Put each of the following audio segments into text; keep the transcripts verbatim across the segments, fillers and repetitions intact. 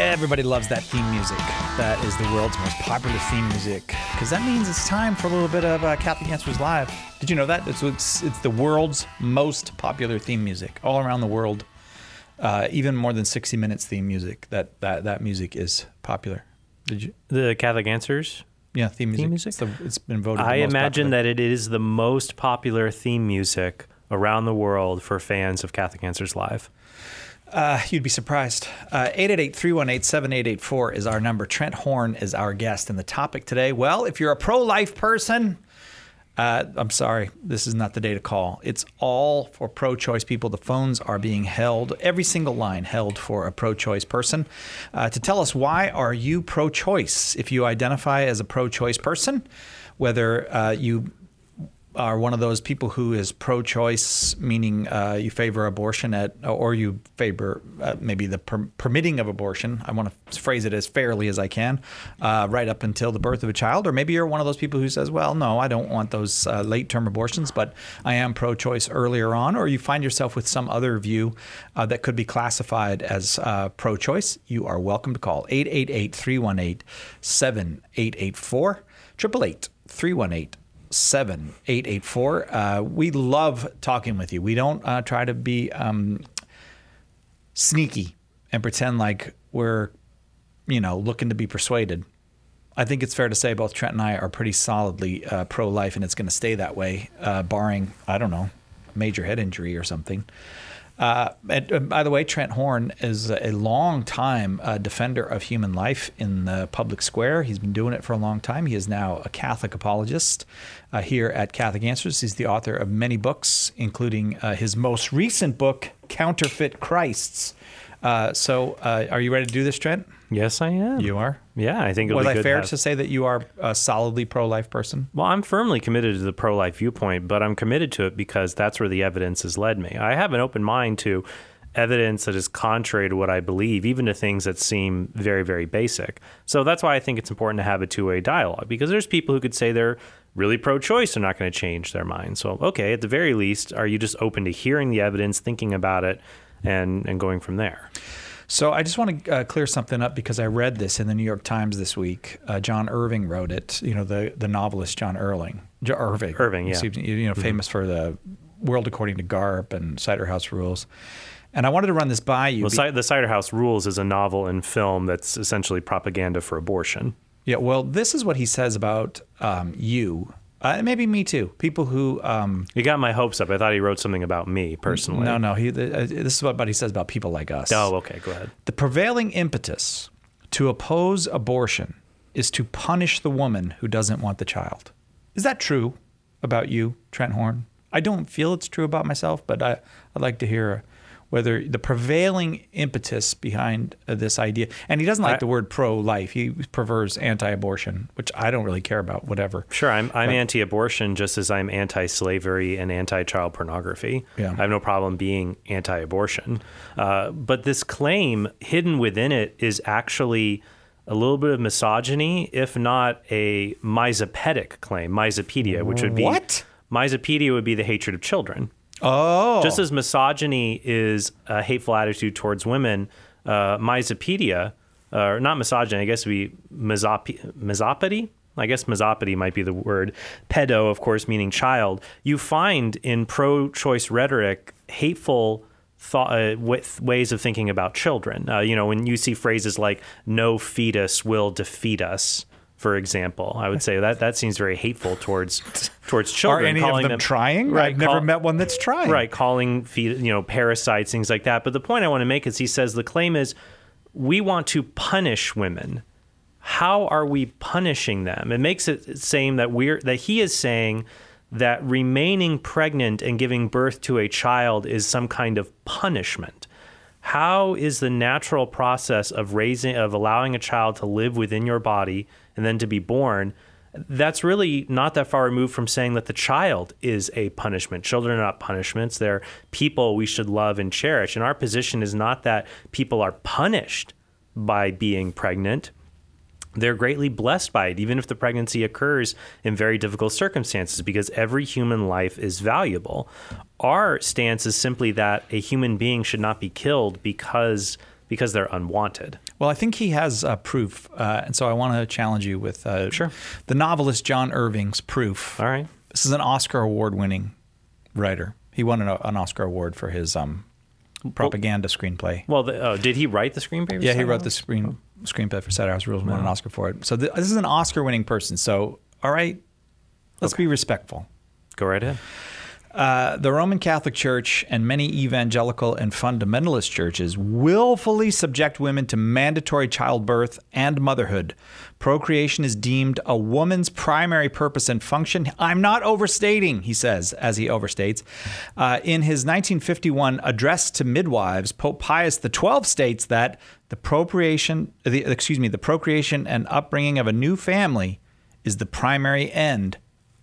Everybody loves that theme music. That is the world's most popular theme music, because that means it's time for a little bit of uh, Catholic Answers Live. Did you know that? It's, it's, it's the world's most popular theme music all around the world. Uh, even more than sixty minutes theme music. That, that that music is popular. Did you? The Catholic Answers? Yeah, theme music. Theme music? It's, the, it's been voted I the most imagine popular. that it is the most popular theme music around the world for fans of Catholic Answers Live. Uh, you'd be surprised. Uh, eight eight eight, three one eight, seven eight eight four is our number. Trent Horn is our guest. And the topic today, well, if you're a pro-life person, uh, I'm sorry, this is not the day to call. It's all for pro-choice people. The phones are being held, every single line held for a pro-choice person. Uh, to tell us, why are you pro-choice? If you identify as a pro-choice person, whether uh, you are one of those people who is pro-choice, meaning uh, you favor abortion at, or you favor uh, maybe the per- permitting of abortion. I want to phrase it as fairly as I can, uh, right up until the birth of a child. Or maybe you're one of those people who says, well, no, I don't want those uh, late-term abortions, but I am pro-choice earlier on. Or you find yourself with some other view uh, that could be classified as uh, pro-choice. You are welcome to call eight eight eight, three one eight, seven eight eight four, eight eight eight, three one eight, seven eight eight four. Uh, we love talking with you. We don't uh, try to be um, sneaky and pretend like we're, you know, looking to be persuaded. I think it's fair to say both Trent and I are pretty solidly uh, pro-life, and it's going to stay that way, uh, barring, I don't know, major head injury or something. Uh, and, uh, by the way, Trent Horn is a long time uh, defender of human life in the public square. He's been doing it for a long time. He is now a Catholic apologist uh, here at Catholic Answers. He's the author of many books, including uh, his most recent book, Counterfeit Christs. Uh, so uh, are you ready to do this, Trent? Yes, I am. You are? Yeah, I think it'll Was be I good fair to, have... to say that you are a solidly pro-life person? Well, I'm firmly committed to the pro-life viewpoint, but I'm committed to it because that's where the evidence has led me. I have an open mind to evidence that is contrary to what I believe, even to things that seem very, very basic. So that's why I think it's important to have a two-way dialogue, because there's people who could say they're really pro-choice, they're not going to change their mind. So, okay, at the very least, are you just open to hearing the evidence, thinking about it, and, and going from there? So I just want to uh, clear something up, because I read this in the New York Times this week. Uh, John Irving wrote it, you know, the, the novelist John Irving. Jo- Irving. Irving, yeah. You know, Mm-hmm. famous for the World According to Garp and Cider House Rules. And I wanted to run this by you. Well, be- the Cider House Rules is a novel and film that's essentially propaganda for abortion. Yeah, well, this is what he says about um, you. Uh, maybe me too. People who... Um, You got my hopes up. I thought he wrote something about me personally. No, no. He, uh, this is what he says about people like us. Oh, okay. Go ahead. The prevailing impetus to oppose abortion is to punish the woman who doesn't want the child. Is that true about you, Trent Horn? I don't feel it's true about myself, but I, I'd like to hear whether the prevailing impetus behind uh, this idea, and he doesn't like I, the word pro-life. He prefers anti-abortion, which I don't really care about, whatever. Sure, I'm, I'm but, anti-abortion just as I'm anti-slavery and anti-child pornography. Yeah. I have no problem being anti-abortion. Uh, but this claim, hidden within it, is actually a little bit of misogyny, if not a misopedia claim, misopedia, which would be... What? Misopedia would be the hatred of children. Oh. Just as misogyny is a hateful attitude towards women, uh, misopedia, or uh, not misogyny, I guess it would be misop- misopedy? I guess misopedy might be the word. Pedo, of course, meaning child. You find in pro-choice rhetoric hateful thought, uh, with ways of thinking about children. Uh, you know, when you see phrases like, no fetus will defeat us, for example, I would say that that seems very hateful towards towards children. Are any calling of them, them trying? Right, I've never call, met one that's trying. Right, calling feed, you know parasites, things like that. But the point I want to make is, he says the claim is, we want to punish women. How are we punishing them? It makes it seem that we're that he is saying that remaining pregnant and giving birth to a child is some kind of punishment. How is the natural process of raising, of allowing a child to live within your body and then to be born? That's really not that far removed from saying that the child is a punishment. Children are not punishments. They're people we should love and cherish. And our position is not that people are punished by being pregnant. They're greatly blessed by it, even if the pregnancy occurs in very difficult circumstances, because every human life is valuable. Our stance is simply that a human being should not be killed because because they're unwanted. Well, I think he has uh, proof, uh, and so I want to challenge you with uh, Sure. the novelist John Irving's proof. All right. This is an Oscar award-winning writer. He won an, an Oscar award for his um, propaganda screenplay. Well, the, oh, did he write the screenplay? for Yeah, he Star wrote Wars? the screen screenplay for Cider House Rules and won an Oscar for it. So th- this is an Oscar-winning person. So, all right, let's Okay. be respectful. Go right ahead. Uh, the Roman Catholic Church and many evangelical and fundamentalist churches willfully subject women to mandatory childbirth and motherhood. Procreation is deemed a woman's primary purpose and function. I'm not overstating, he says, as he overstates. Uh, in his nineteen fifty-one address to midwives, Pope Pius the twelfth states that the procreation, the, excuse me, the procreation and upbringing of a new family is the primary end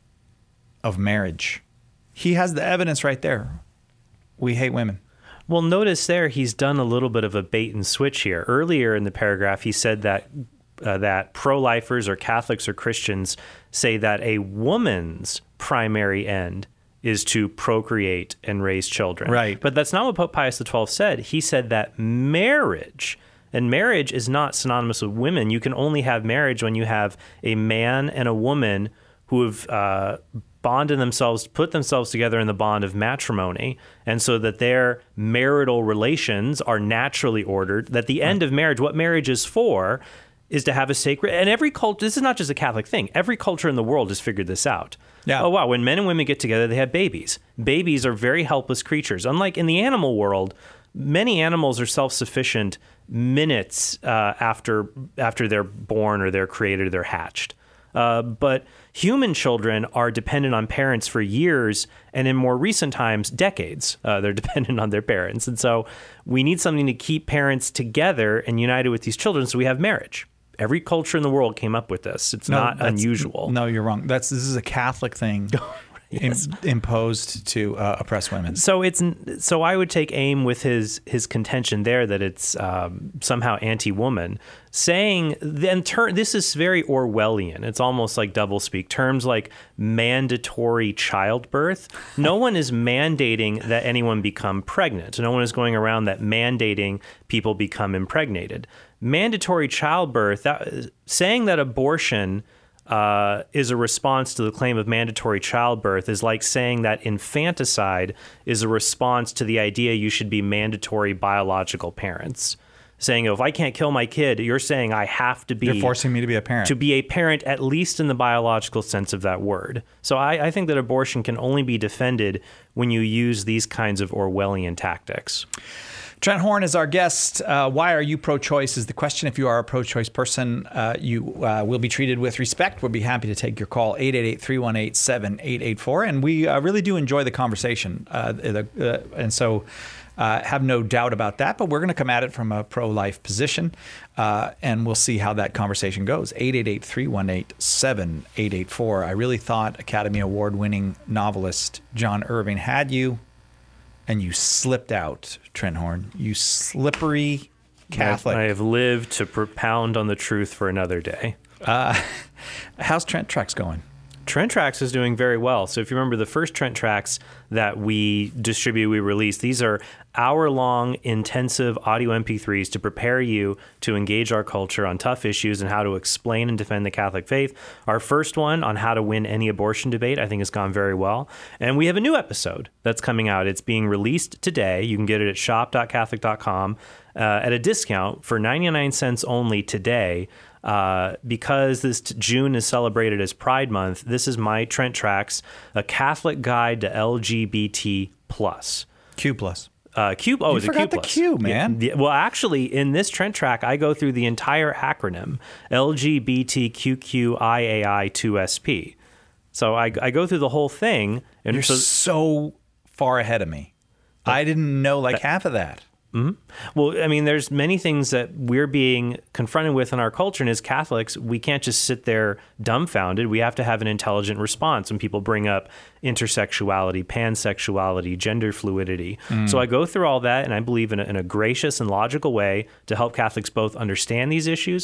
of marriage. He has the evidence right there. We hate women. Well, notice there he's done a little bit of a bait and switch here. Earlier in the paragraph, he said that uh, that pro-lifers or Catholics or Christians say that a woman's primary end is to procreate and raise children. Right. But that's not what Pope Pius the twelfth said. He said that marriage, and marriage is not synonymous with women. You can only have marriage when you have a man and a woman who have uh, bonded themselves, put themselves together in the bond of matrimony, and so that their marital relations are naturally ordered, that the end of marriage, what marriage is for, is to have a sacred, and every culture, this is not just a Catholic thing, every culture in the world has figured this out. Yeah. Oh, wow, when men and women get together, they have babies. Babies are very helpless creatures. Unlike in the animal world, many animals are self-sufficient minutes uh, after after they're born or they're created or they're hatched. Uh, but human children are dependent on parents for years, and in more recent times, decades. Uh, they're dependent on their parents. And so we need something to keep parents together and united with these children, so we have marriage. Every culture in the world came up with this. It's No, not that's- unusual. No, you're wrong. That's This is a Catholic thing Yes. im- imposed to uh, oppress women. So it's so I would take aim with his his contention there that it's um, somehow anti-woman, saying then ter- this is very Orwellian. It's almost like doublespeak. Terms like mandatory childbirth. No one is mandating that anyone become pregnant. No one is going around that mandating people become impregnated. Mandatory childbirth. That, saying that abortion Uh, is a response to the claim of mandatory childbirth is like saying that infanticide is a response to the idea you should be mandatory biological parents. Saying, oh, if I can't kill my kid, you're saying I have to be... You're forcing me to be a parent. To be a parent, at least in the biological sense of that word. So I, I think that abortion can only be defended when you use these kinds of Orwellian tactics. Trent Horn is our guest. Uh, why are you pro-choice is the question. If you are a pro-choice person, uh, you uh, will be treated with respect. We'll be happy to take your call, eight eight eight, three one eight, seven eight eight four. And we uh, really do enjoy the conversation. Uh, the, uh, and so uh, have no doubt about that. But we're going to come at it from a pro-life position. Uh, and we'll see how that conversation goes. eight eight eight, three one eight, seven eight eight four. I really thought Academy Award-winning novelist John Irving had you. And you slipped out, Trent Horn. You slippery Catholic. I have lived to propound on the truth for another day. Uh, how's Trent Tracks going? Trent Tracks is doing very well. So if you remember the first Trent Tracks that we distribute, we release, these are hour-long intensive audio M P threes to prepare you to engage our culture on tough issues and how to explain and defend the Catholic faith. Our first one on how to win any abortion debate, I think, has gone very well. And we have a new episode that's coming out. It's being released today. You can get it at shop dot catholic dot com uh, at a discount for ninety-nine cents only today. Uh, because this t- June is celebrated as Pride Month, this is my Trent Tracks, a Catholic guide to L G B T plus. Q plus. Uh, Q. Oh, You it's a Q forgot the plus. Q, man. Yeah, yeah. Well, actually, in this Trent Track, I go through the entire acronym L G B T Q Q I A I two S P. So I, I go through the whole thing, and You're so, so far ahead of me. I didn't know like half of that. Mm-hmm. Well, I mean, there's many things that we're being confronted with in our culture, and as Catholics, we can't just sit there dumbfounded. We have to have an intelligent response when people bring up intersexuality, pansexuality, gender fluidity. Mm. So I go through all that, and I believe in a, in a gracious and logical way to help Catholics both understand these issues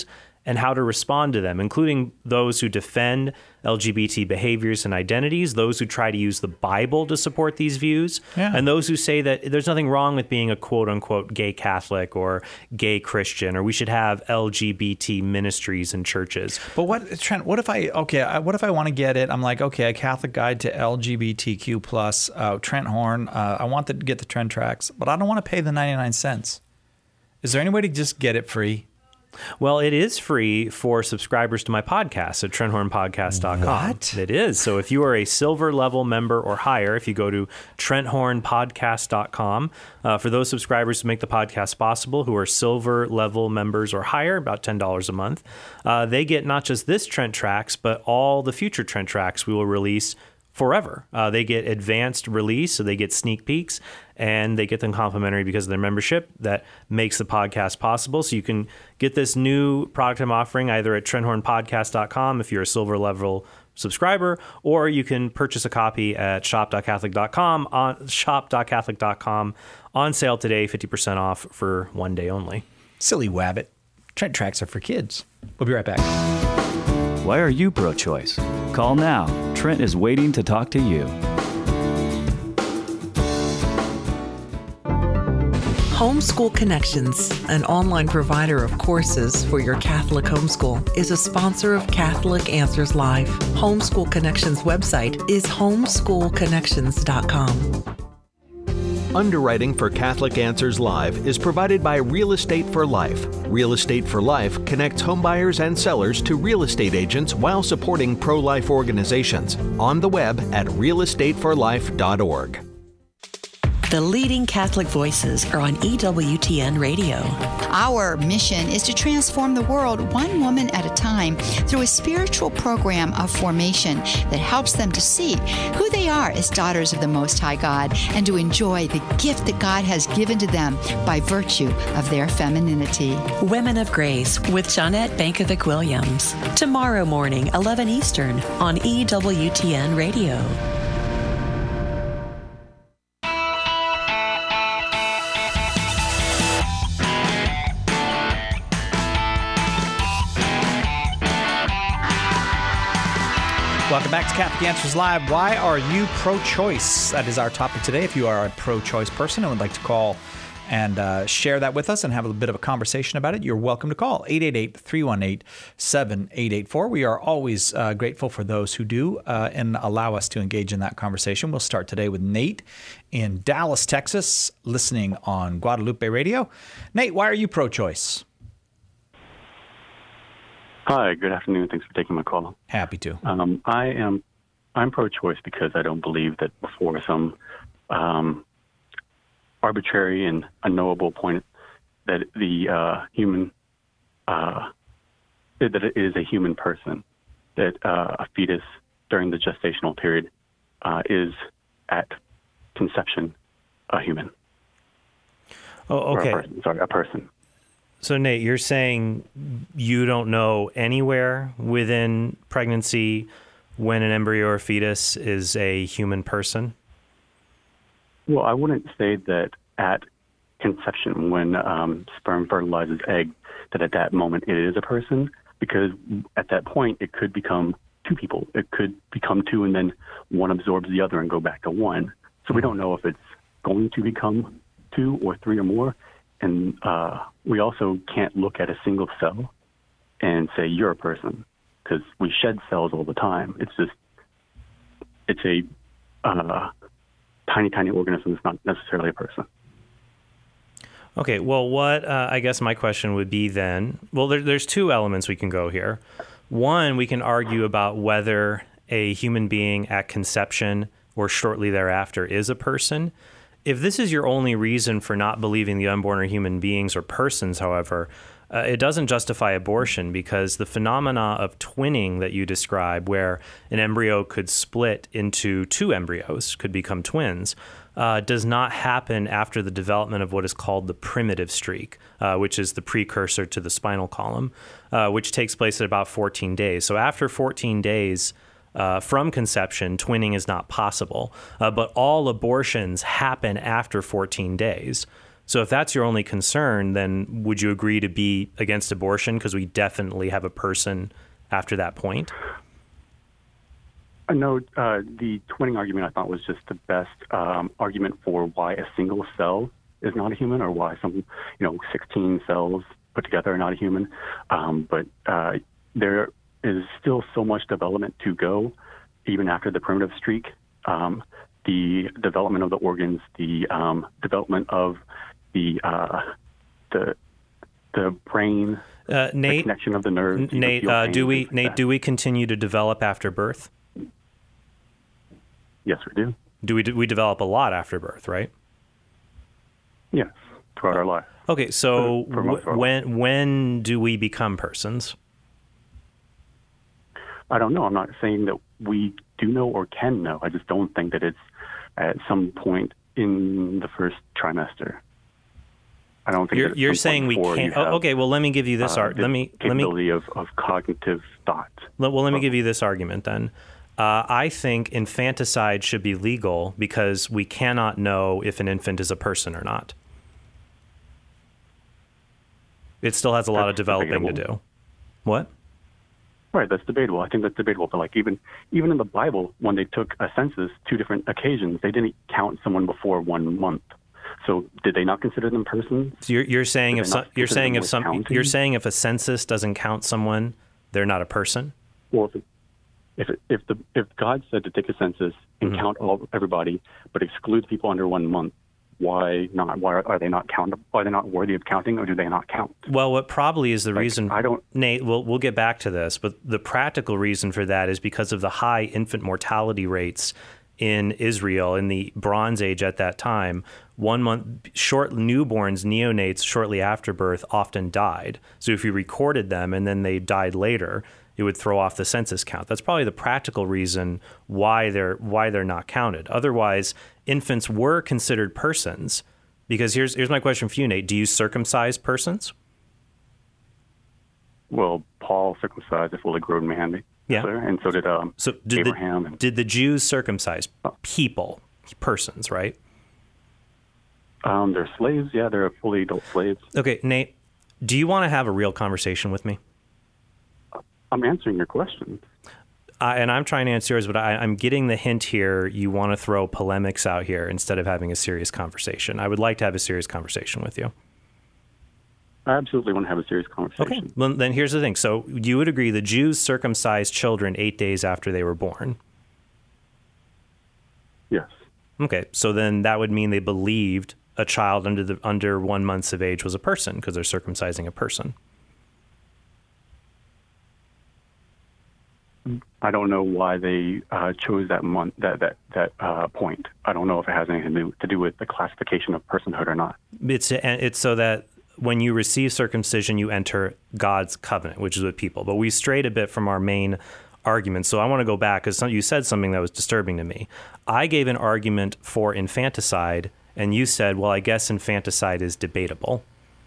and how to respond to them, including those who defend L G B T behaviors and identities, those who try to use the Bible to support these views, yeah. and those who say that there's nothing wrong with being a quote-unquote gay Catholic or gay Christian, or we should have L G B T ministries and churches. But what, Trent, what if I, okay, what if I want to get it? I'm like, okay, a Catholic Guide to L G B T Q plus, uh, Trent Horn, uh, I want to get the Trent tracks, but I don't want to pay the ninety-nine cents. Is there any way to just get it free? Well, it is free for subscribers to my podcast at trent horn podcast dot com. What? It is. So if you are a silver level member or higher, if you go to trent horn podcast dot com, uh, for those subscribers to make the podcast possible who are silver level members or higher, about ten dollars a month, uh, they get not just this Trent Tracks, but all the future Trent Tracks we will release forever. Uh, they get advanced release, so they get sneak peeks, and they get them complimentary because of their membership that makes the podcast possible. So you can get this new product I'm offering either at trent horn podcast dot com if you're a silver level subscriber, or you can purchase a copy at shop dot catholic dot com on shop dot catholic dot com on sale today, fifty percent off for one day only. Silly wabbit. Trent Tracks are for kids. We'll be right back. Why are you pro-choice? Call now. Trent is waiting to talk to you. Homeschool Connections, an online provider of courses for your Catholic homeschool, is a sponsor of Catholic Answers Live. Homeschool Connections website is homeschool connections dot com. Underwriting for Catholic Answers Live is provided by Real Estate for Life. Real Estate for Life connects homebuyers and sellers to real estate agents while supporting pro-life organizations. On the web at real estate for life dot org. The leading Catholic voices are on E W T N Radio. Our mission is to transform the world one woman at a time through a spiritual program of formation that helps them to see who they are as daughters of the Most High God and to enjoy the gift that God has given to them by virtue of their femininity. Women of Grace with Jeanette Bankovic Williams. Tomorrow morning, eleven Eastern on E W T N Radio. Welcome back to Catholic Answers Live. Why are you pro-choice? That is our topic today. If you are a pro-choice person and would like to call and uh, share that with us and have a bit of a conversation about it, you're welcome to call eight eight eight, three one eight, seven eight eight four. We are always uh, grateful for those who do uh, and allow us to engage in that conversation. We'll start today with Nate in Dallas, Texas, listening on Guadalupe Radio. Nate, why are you pro-choice? Hi, good afternoon. Thanks for taking my call. Happy to. Um, I am I'm pro-choice because I don't believe that before some um, arbitrary and unknowable point that the uh, human uh, that it is a human person, that uh, a fetus during the gestational period uh, is at conception a human. Oh, okay. Or a person, sorry, a person. So, Nate, you're saying you don't know anywhere within pregnancy when an embryo or fetus is a human person? Well, I wouldn't say that at conception, when um, sperm fertilizes egg, that at that moment it is a person, because at that point it could become two people. It could become two and then one absorbs the other and go back to one. So we don't know if it's going to become two or three or more. And uh, we also can't look at a single cell and say you're a person, because we shed cells all the time. It's just, it's a uh, tiny, tiny organism. It's not necessarily a person. Okay, well, what uh, I guess my question would be then, well, there, there's two elements we can go here. One, we can argue about whether a human being at conception or shortly thereafter is a person. If this is your only reason for not believing the unborn are human beings or persons, however, uh, it doesn't justify abortion, because the phenomena of twinning that you describe, where an embryo could split into two embryos, could become twins, uh, does not happen after the development of what is called the primitive streak, uh, which is the precursor to the spinal column, uh, which takes place at about fourteen days. So after fourteen days, Uh, from conception, twinning is not possible, uh, but all abortions happen after fourteen days. So if that's your only concern, then would you agree to be against abortion because we definitely have a person after that point? No, uh, the twinning argument I thought was just the best um, argument for why a single cell is not a human, or why some, you know, sixteen cells put together are not a human. Um, but uh, there is still so much development to go, even after the primitive streak. Um, the development of the organs, the um, development of the uh, the the brain, uh, Nate, the connection of the nerves. Nate, uh, do we Nate that. do we continue to develop after birth? Yes, we do. Do we do we develop a lot after birth, right? Yes, throughout our life. Okay, so For- for most of our when when do we become persons? I don't know. I'm not saying that we do know or can know. I just don't think that it's at some point in the first trimester. I don't think You're, that at you're some saying point we before you can't. Oh, have, okay, well, let me give you this. uh, Ar- the let me let me capability of, of cognitive thought. Well, let me give you this argument then. Uh, I think infanticide should be legal because we cannot know if an infant is a person or not. It still has a lot of That's developing to debatable. do. What? Right, that's debatable. I think that's debatable. But like even even in the Bible, when they took a census, two different occasions, they didn't count someone before one month. So did they not consider them persons? So you're, you're saying Did if they some, not you're consider saying them if worth some counting? you're saying if a census doesn't count someone, they're not a person. Well, if it, if it, if the if God said to take a census and Mm-hmm. count all everybody, but exclude people under one month, why not? Why are, are they not count? Are they not worthy of counting, or do they not count? Well, what probably is the Like, reason, I don't- Nate, we'll, we'll get back to this, but the practical reason for that is because of the high infant mortality rates in Israel in the Bronze Age at that time. One month, short newborns, neonates, shortly after birth often died. So if you recorded them and then they died later, it would throw off the census count. That's probably the practical reason why they're why they're not counted. Otherwise, infants were considered persons. Because here's here's my question for you, Nate. Do you circumcise persons? Well, Paul circumcised a fully grown man, Yeah. sir, and so did um, So did Abraham. the and, did the Jews circumcise people, persons, right? um, they're slaves. Yeah, they're fully adult slaves. Okay, Nate, do you want to have a real conversation with me? I'm answering your question. Uh, and I'm trying to answer yours, but I, I'm getting the hint here. You want to throw polemics out here instead of having a serious conversation. I would like to have a serious conversation with you. I absolutely want to have a serious conversation. Okay. Well, then here's the thing. So you would agree the Jews circumcised children eight days after they were born. Yes. Okay. So then that would mean they believed a child under the under one month of age was a person because they're circumcising a person. I don't know why they uh, chose that month, that that that uh, point. I don't know if it has anything to do, to do with the classification of personhood or not. It's it's so that when you receive circumcision, you enter God's covenant, which is with people. But we strayed a bit from our main argument. So I want to go back because you said something that was disturbing to me. I gave an argument for infanticide, and you said, well, I guess infanticide is debatable.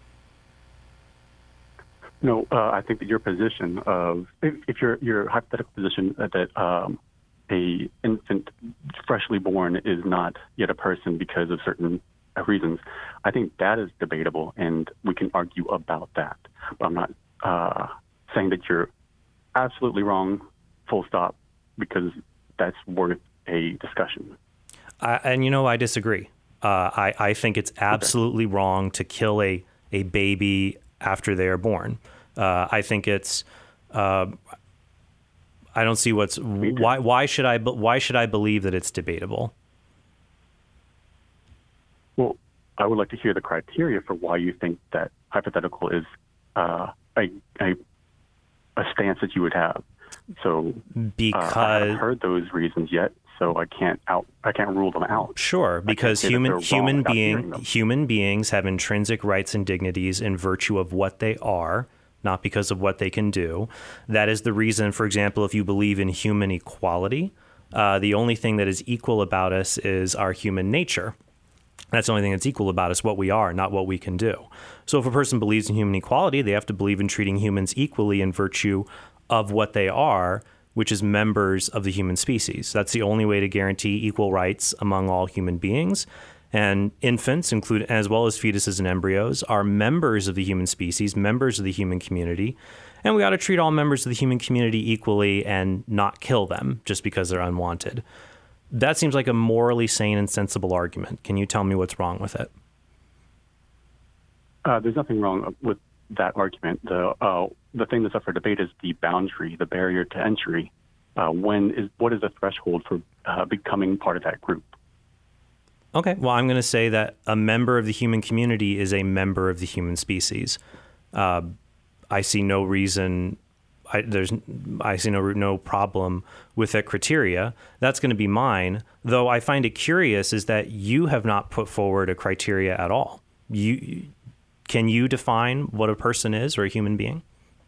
No, uh, I think that your position of, if, if your your hypothetical position that, that um, a infant freshly born is not yet a person because of certain reasons, I think that is debatable, and we can argue about that. But I'm not uh, saying that you're absolutely wrong, full stop, because that's worth a discussion. I, and you know, I disagree. Uh, I, I think it's absolutely okay. wrong to kill a, a baby after they are born. Uh, I think it's. Uh, I don't see what's why. Why should I? Why should I believe that it's debatable? Well, I would like to hear the criteria for why you think that hypothetical is uh, a, a a stance that you would have. So, because uh, I haven't heard those reasons yet, so I can't out. I can't rule them out. Sure, because human human being human beings have intrinsic rights and dignities in virtue of what they are, not because of what they can do. That is the reason, for example, if you believe in human equality, uh, the only thing that is equal about us is our human nature. That's the only thing that's equal about us, what we are, not what we can do. So if a person believes in human equality, they have to believe in treating humans equally in virtue of what they are, which is members of the human species. That's the only way to guarantee equal rights among all human beings. And infants, include as well as fetuses and embryos, are members of the human species, members of the human community, and we ought to treat all members of the human community equally and not kill them just because they're unwanted. That seems like a morally sane and sensible argument. Can you tell me what's wrong with it? Uh, there's nothing wrong with that argument. The uh, the thing that's up for debate is the boundary, the barrier to entry. Uh, when is what is the threshold for uh, becoming part of that group? Okay, well, I'm going to say that a member of the human community is a member of the human species. Uh, I see no reason, I, there's, I see no no problem with that criteria. That's going to be mine. Though I find it curious is that you have not put forward a criteria at all. You can you define what a person is or a human being?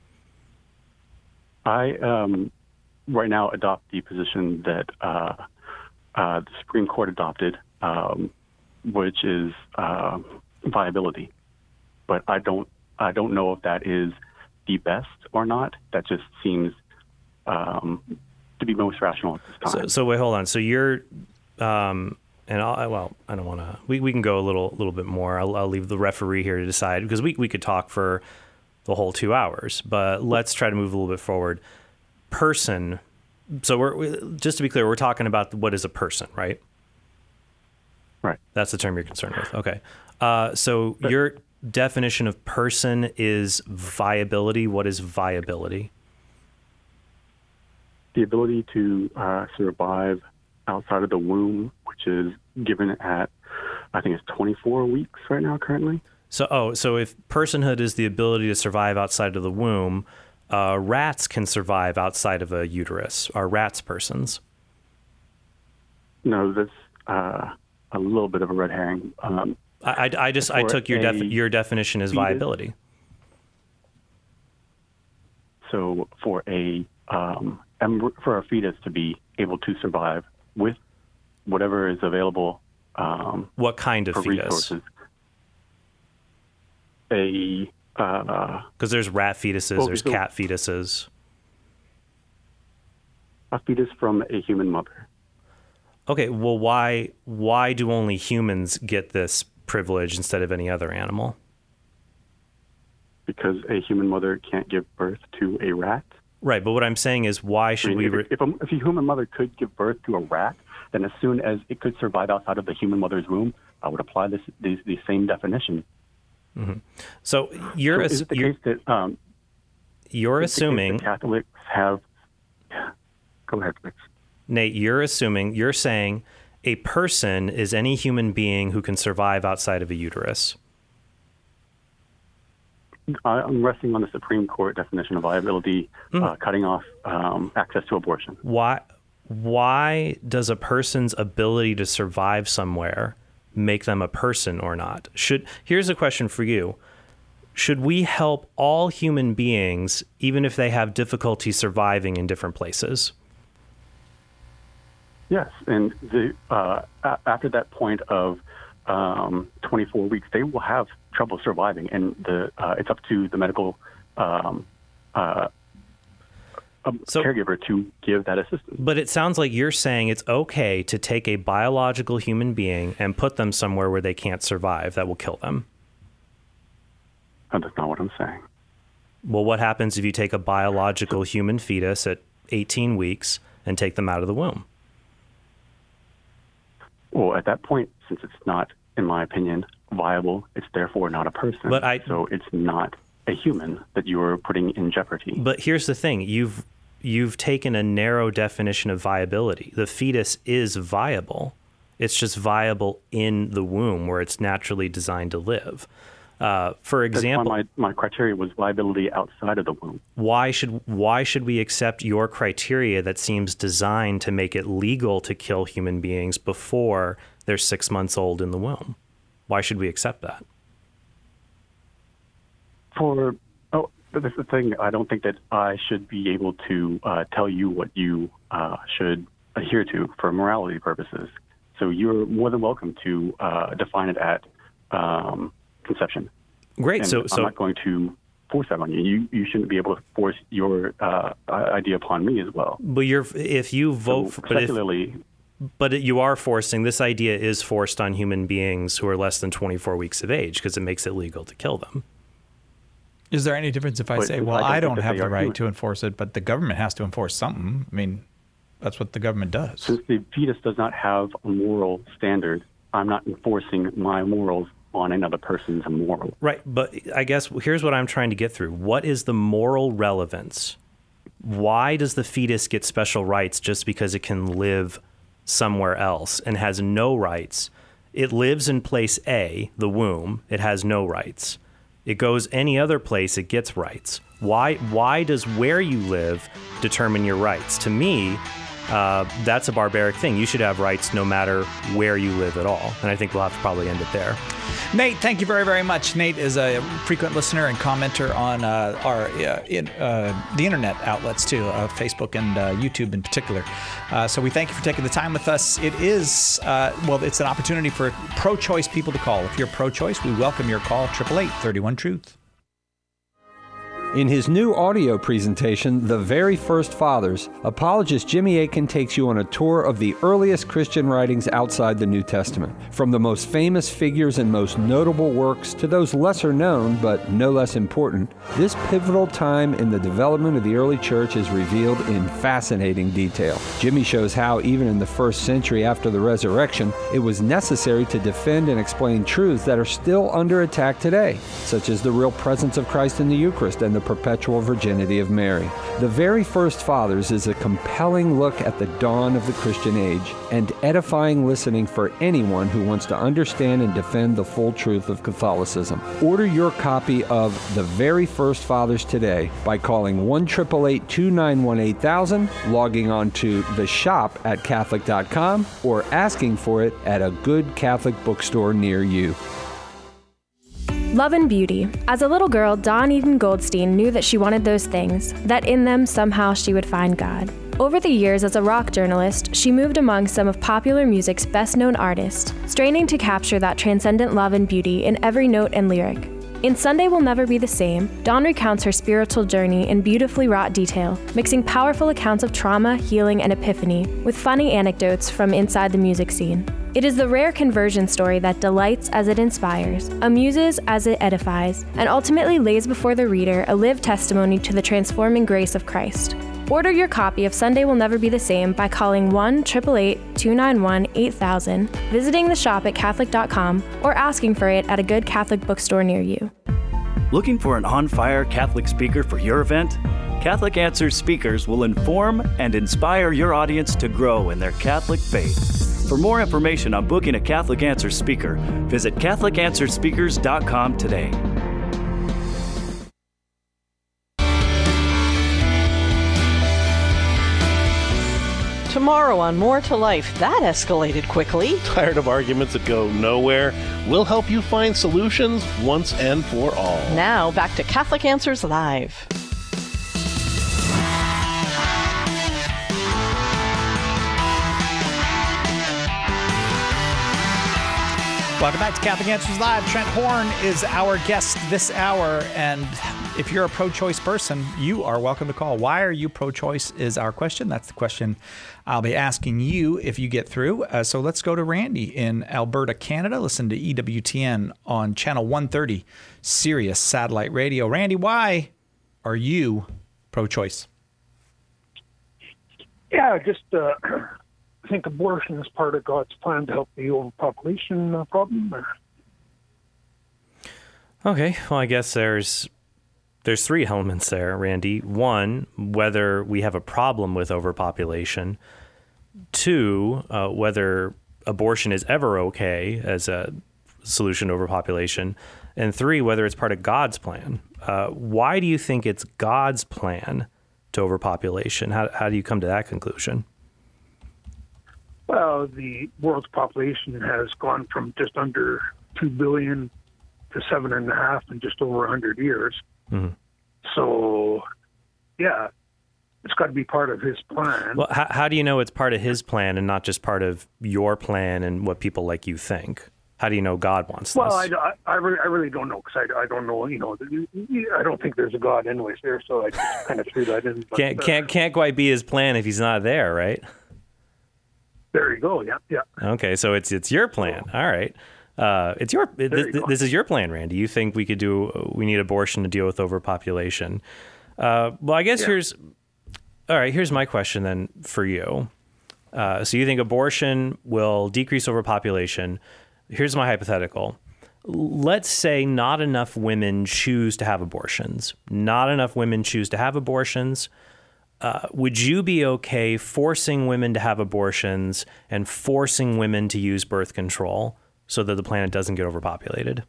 I um, right now adopt the position that uh, uh, the Supreme Court adopted. Um, which is uh, viability, but I don't I don't know if that is the best or not. That just seems um, to be most rational at this time. So, so wait, hold on. So you're, um, and I'll, well, I don't want to. We we can go a little little bit more. I'll, I'll leave the referee here to decide because we we could talk for the whole two hours. But let's try to move a little bit forward. Person. So we're we, just to be clear, we're talking about what is a person, right? Right. That's the term you're concerned with. Okay. Uh, so but, your definition of person is viability. What is viability? The ability to uh, survive outside of the womb, which is given at, I think it's twenty-four weeks right now currently. So, oh, so if personhood is the ability to survive outside of the womb, uh, rats can survive outside of a uterus. Are rats persons? No, that's... Uh, a little bit of a red herring. Um, I, I, I just I took your defi- your definition as viability. So for a um, for a fetus to be able to survive with whatever is available. Um, what kind of fetus? Resources, a because uh, there's rat fetuses, well, there's so cat fetuses. A fetus from a human mother. Okay, well, why why do only humans get this privilege instead of any other animal? Because a human mother can't give birth to a rat. Right, but what I'm saying is, why should I mean, we... Re- if, a, if a human mother could give birth to a rat, then as soon as it could survive outside of the human mother's womb, I would apply this the, the same definition. Mm-hmm. So you're... So is it the you're, case that... Um, you're assuming... That Catholics have... Go ahead, please. Nate, you're assuming, you're saying a person is any human being who can survive outside of a uterus. I'm resting on the Supreme Court definition of viability, mm. uh, cutting off um, access to abortion. Why, why does a person's ability to survive somewhere make them a person or not? Should Here's a question for you. Should we help all human beings, even if they have difficulty surviving in different places? Yes, and the, uh, after that point of um, twenty-four weeks, they will have trouble surviving, and the uh, it's up to the medical um, uh, so, caregiver to give that assistance. But it sounds like you're saying it's okay to take a biological human being and put them somewhere where they can't survive. That will kill them. And that's not what I'm saying. Well, what happens if you take a biological human fetus at eighteen weeks and take them out of the womb? Well, at that point, since it's not, in my opinion, viable, it's therefore not a person. But I, so it's not a human that you are putting in jeopardy. But here's the thing. You've you've taken a narrow definition of viability. The fetus is viable. It's just viable in the womb where it's naturally designed to live. Uh, for example, That's why my, my criteria was viability outside of the womb. Why should why should we accept your criteria that seems designed to make it legal to kill human beings before they're six months old in the womb? Why should we accept that? For oh, but that's the thing. I don't think that I should be able to uh, tell you what you uh, should adhere to for morality purposes. So you're more than welcome to uh, define it at um, conception. Great. And so, I'm so not going to force that on you. You you shouldn't be able to force your uh, idea upon me as well. But you're if you vote so for, but particularly, But it, you are forcing, this idea is forced on human beings who are less than twenty-four weeks of age because it makes it legal to kill them. Is there any difference if I But say, well, I I don't don't think that have they the are right human. to enforce it, but the government has to enforce something? I mean, that's what the government does. Since the fetus does not have a moral standard, I'm not enforcing my morals on another person's moral. Right, but I guess here's what I'm trying to get through. What is the moral relevance? Why does the fetus get special rights just because it can live somewhere else and has no rights? It lives in place A, the womb. It has no rights. It goes any other place, it gets rights. Why, why does where you live determine your rights? To me, uh, that's a barbaric thing. You should have rights no matter where you live at all. And I think we'll have to probably end it there. Nate, thank you very, very much. Nate is a frequent listener and commenter on uh, our uh, in, uh, the internet outlets too, uh, Facebook and uh, YouTube in particular. Uh, so we thank you for taking the time with us. It is, uh, well, it's an opportunity for pro-choice people to call. If you're pro-choice, we welcome your call, eight eight eight, three one, truth. In his new audio presentation, The Very First Fathers, apologist Jimmy Akin takes you on a tour of the earliest Christian writings outside the New Testament. From the most famous figures and most notable works to those lesser known but no less important, this pivotal time in the development of the early church is revealed in fascinating detail. Jimmy shows how, even in the first century after the resurrection, it was necessary to defend and explain truths that are still under attack today, such as the real presence of Christ in the Eucharist and the perpetual virginity of Mary. The Very First Fathers is a compelling look at the dawn of the Christian age and edifying listening for anyone who wants to understand and defend the full truth of Catholicism. Order your copy of The Very First Fathers today by calling one eight eight eight, two nine one, eight thousand, logging on to the shop at Catholic dot com, or asking for it at a good Catholic bookstore near you. Love and beauty. As a little girl, Dawn Eden Goldstein knew that she wanted those things, that in them somehow she would find God. Over the years as a rock journalist, she moved among some of popular music's best-known artists, straining to capture that transcendent love and beauty in every note and lyric. In Sunday Will Never Be the Same, Dawn recounts her spiritual journey in beautifully wrought detail, mixing powerful accounts of trauma, healing, and epiphany with funny anecdotes from inside the music scene. It is the rare conversion story that delights as it inspires, amuses as it edifies, and ultimately lays before the reader a lived testimony to the transforming grace of Christ. Order your copy of Sunday Will Never Be the Same by calling one eight eight eight, two nine one, eight thousand, visiting the shop at Catholic dot com, or asking for it at a good Catholic bookstore near you. Looking for an on-fire Catholic speaker for your event? Catholic Answers speakers will inform and inspire your audience to grow in their Catholic faith. For more information on booking a Catholic Answers speaker, visit Catholic Answers Speakers dot com today. Tomorrow on More to Life, that escalated quickly. Tired of arguments that go nowhere? We'll help you find solutions once and for all. Now, back to Catholic Answers Live. Welcome back to Catholic Answers Live. Trent Horn is our guest this hour, and if you're a pro-choice person, you are welcome to call. Why are you pro-choice is our question. That's the question I'll be asking you if you get through. Uh, so let's go to Randy in Alberta, Canada. Listen to E W T N on channel one thirty, Sirius Satellite Radio. Randy, why are you pro-choice? Yeah, just uh, I think abortion is part of God's plan to help the overpopulation uh, problem. Or... Okay, well, I guess there's there's three elements there, Randy. One, whether we have a problem with overpopulation. Two, uh, whether abortion is ever okay as a solution to overpopulation. And three, whether it's part of God's plan. Uh, why do you think it's God's plan to overpopulation? How, how do you come to that conclusion? Well, the world's population has gone from just under two billion to seven and a half in just over a hundred years. Mm-hmm. So, yeah, it's got to be part of his plan. Well, how, how do you know it's part of his plan and not just part of your plan and what people like you think? How do you know God wants well, this? I, I, I, really, I really don't know because I, I don't know, you know, I don't think there's a God anyways there, so I just kind of threw that in. But, can't, uh, can't, can't quite be his plan if he's not there, right? There you go. Yeah, yeah. Okay, so it's it's your plan. All right. Uh, it's your th- th- this is your plan, Randy. You think we could do we need abortion to deal with overpopulation? Uh, well, I guess yeah. here's all right. Here's my question then for you. Uh, so you think abortion will decrease overpopulation? Here's my hypothetical. Let's say not enough women choose to have abortions. Not enough women choose to have abortions. Uh, would you be okay forcing women to have abortions and forcing women to use birth control so that the planet doesn't get overpopulated?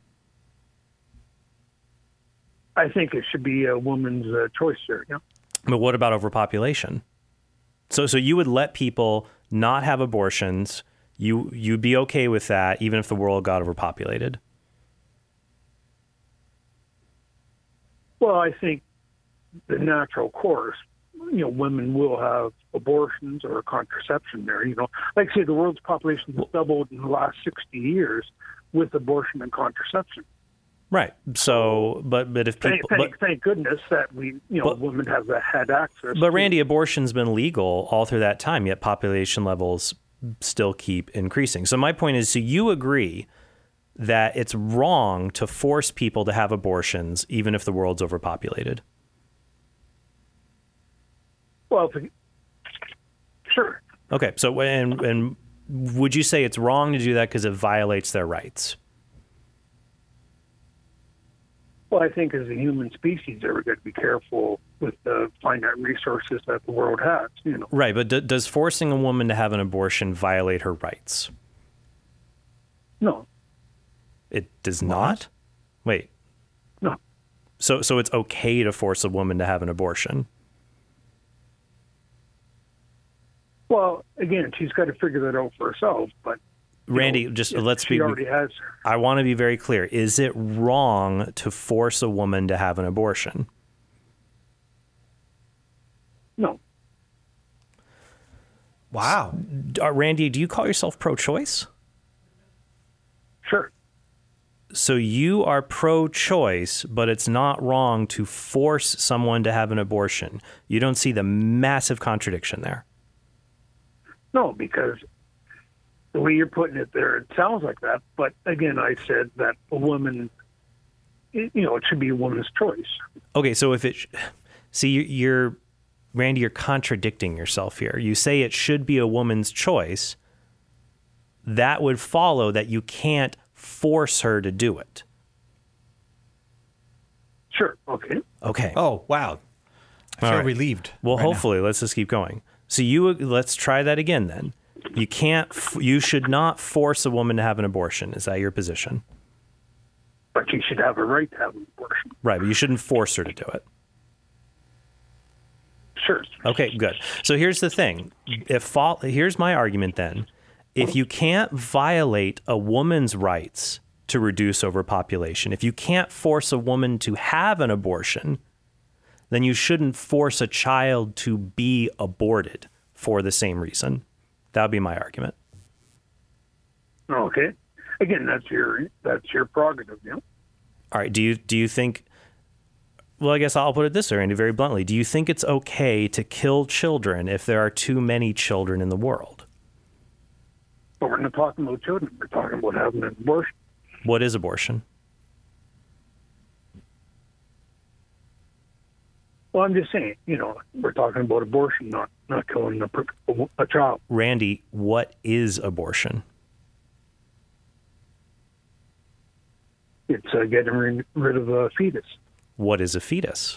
I think it should be a woman's uh, choice there. Yeah. But what about overpopulation? So, so you would let people not have abortions. You you'd be okay with that, even if the world got overpopulated. Well, I think the natural course, you know, women will have abortions or contraception there. You know, like I say, the world's population has doubled in the last sixty years with abortion and contraception. Right. So, but but if people, thank, thank, but, thank goodness that we, you know, but, women have had access. But to, Randy, abortion's been legal all through that time, yet population levels still keep increasing. So my point is, so you agree that it's wrong to force people to have abortions, even if the world's overpopulated? Well, sure. Okay. So, and and would you say it's wrong to do that because it violates their rights? Well, I think as a human species, we're going to be careful with the finite resources that the world has. You know, right? But d- does forcing a woman to have an abortion violate her rights? No, it does not. Wait, no. So, so it's okay to force a woman to have an abortion? Well, again, she's got to figure that out for herself. But Randy, know, just let's she be. Already has. I want to be very clear. Is it wrong to force a woman to have an abortion? No. Wow. Uh, Randy, do you call yourself pro-choice? Sure. So you are pro-choice, but it's not wrong to force someone to have an abortion. You don't see the massive contradiction there? No, because the way you're putting it there, it sounds like that. But again, I said that a woman, you know, it should be a woman's choice. Okay, so if it, see, you're, Randy, you're contradicting yourself here. You say it should be a woman's choice. That would follow that you can't force her to do it. Sure. Okay. Okay. Oh, wow. I feel right. relieved. Well, right hopefully, now. let's just keep going. So you let's try that again then. You can't, you should not force a woman to have an abortion. Is that your position? But she should have a right to have an abortion. Right, but you shouldn't force her to do it. Sure. Okay, good. So here's the thing. If here's my argument then. If you can't violate a woman's rights to reduce overpopulation, if you can't force a woman to have an abortion, then you shouldn't force a child to be aborted for the same reason. That would be my argument. Okay. Again, that's your that's your prerogative, yeah. All right. Do you do you think? Well, I guess I'll put it this way, Randy, very bluntly. Do you think it's okay to kill children if there are too many children in the world? But we're not talking about children. We're talking about having an abortion. What is abortion? Well, I'm just saying, you know, we're talking about abortion, not not killing a, a child. Randy, what is abortion? It's uh, getting rid, rid of a fetus. What is a fetus?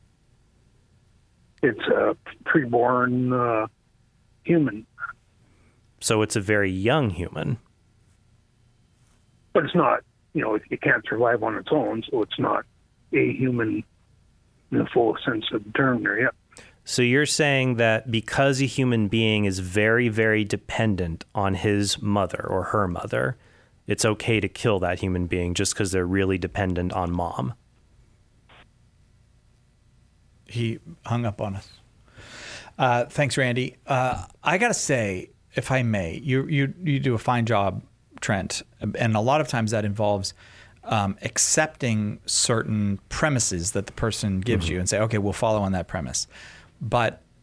It's a preborn uh, human. So it's a very young human. But it's not, you know, it, it can't survive on its own, so it's not a human in the full sense of the term there, yeah. So you're saying that because a human being is very, very dependent on his mother or her mother, it's okay to kill that human being just because they're really dependent on mom? He hung up on us. Uh, thanks, Randy. Uh, I got to say, if I may, you, you, you do a fine job, Trent, and a lot of times that involves Um, accepting certain premises that the person gives mm-hmm. you and say, okay, we'll follow on that premise. But